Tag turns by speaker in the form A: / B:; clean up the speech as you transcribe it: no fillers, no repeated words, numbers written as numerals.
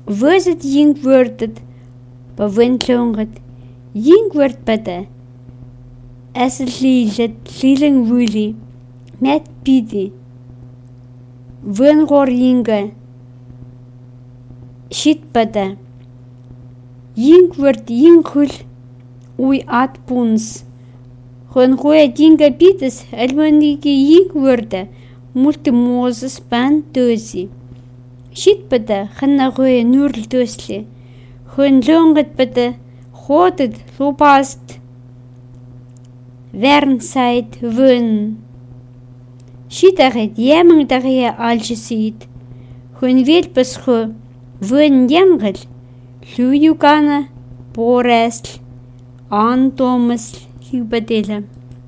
A: Вызет йинг вördet, бавынтлонгет, йинг вörd бада. As лилет, лилен вули, мет биди. Венгор йинга, shit bada. Ying wordt yingul ui atpuns. Gewoon goeie dinga bides, elwendige ying worden, multe Moses ban dozi. Shit bada, ganna goeie nurl dosli. Gewoon longet bada, godet lopast. Wernzeit wun. Shit aget jemang dagia algesit. Gewoon wilpes go. Вön jängel, lujugana, poresl, antomasl, hübadele.